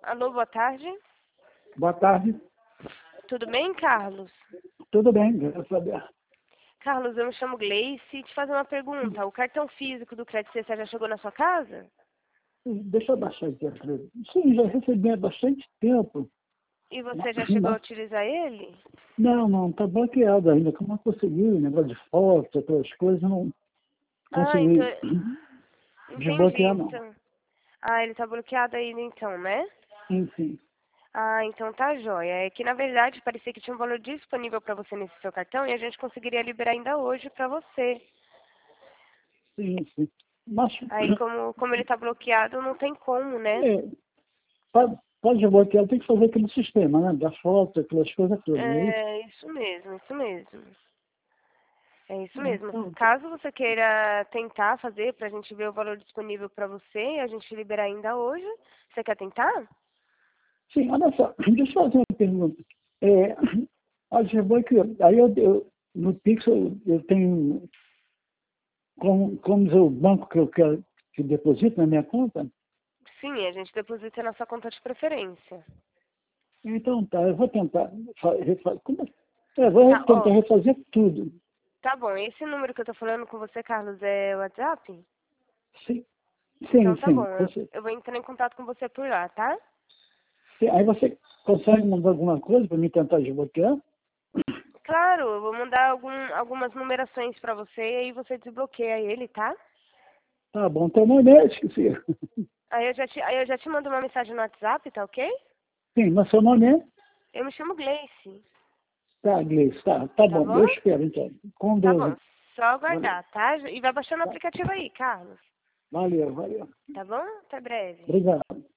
Alô, boa tarde. Boa tarde. Tudo bem, Carlos? Tudo bem, graças a Deus. Carlos, eu me chamo Gleice. Te fazer uma pergunta. O cartão físico do Crédito César já chegou na sua casa? Deixa eu baixar aqui a frente. Sim, já recebi há bastante tempo. E você já chegou a utilizar ele? Não, está bloqueado ainda. Como eu consegui, negócio de foto, aquelas coisas, não Ah, consegui então... Entendi, desbloquear, não. então. Ah, ele tá bloqueado ainda então, né? Enfim, Ah, então tá jóia. É que, na verdade, parecia que tinha um valor disponível para você nesse seu cartão e a gente conseguiria liberar ainda hoje para você. sim. Mas, Aí, como ele tá bloqueado, não tem como, né? é, pode desbloquear, tem que fazer aquele sistema, né? Das fotos, aquelas coisas todas, não é isso? É isso mesmo, isso mesmo. É isso mesmo. Então, Caso você queira tentar fazer para a gente ver o valor disponível para você e a gente liberar ainda hoje, você quer tentar? sim, olha só, deixa eu fazer uma pergunta. Olha, desbloqueou. Aí no Pix eu tenho como dizer, o banco que eu quero que deposite na minha conta. Sim, a gente deposita na sua conta de preferência. Então tá, eu vou tentar refazer. Vou Tá, tentar ó, refazer tudo. tá bom. Esse número que eu tô falando com você, Carlos, é o WhatsApp? Sim, Então tá bom. sim. Eu vou entrar em contato com você por lá, tá? Aí você consegue mandar alguma coisa para me tentar desbloquear? Claro, eu vou mandar algumas numerações para você e aí você desbloqueia ele, tá? Tá bom, tem uma ideia, esqueci. Aí eu já te mando uma mensagem no WhatsApp, tá ok? Sim, mas seu nome é? Eu me chamo Gleice, Tá, Gleice, tá tá bom, bom? eu espero então. Com Tá Deus. bom, só Valeu, aguardar, tá? E vai baixando o tá. aplicativo aí, Carlos. Valeu. Tá bom? Até breve. Obrigado.